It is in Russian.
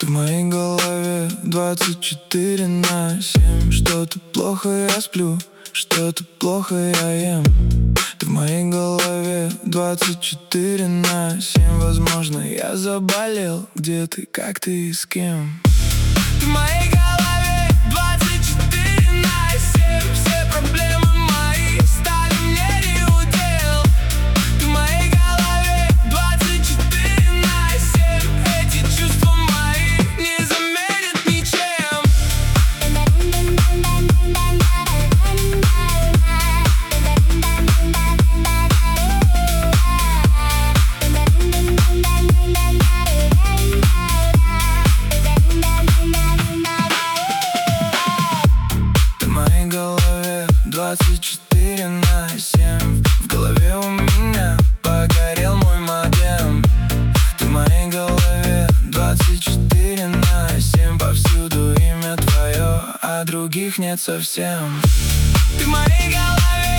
Ты в моей голове 24/7. Что-то плохо я сплю, что-то плохо я ем. Ты в моей голове 24/7. Возможно, я заболел. Где ты, как ты и с кем? Ты в моей голове 24/7. Все проблемы мои стали мне неудел. Ты в моей голове 24/7. Эти чувства мои не заменят ничем. Ты в моей голове 24/7. В голове у меня погорел мой модем. Ты в моей голове 24/7. Повсюду имя твое, а других нет совсем. Ты в моей голове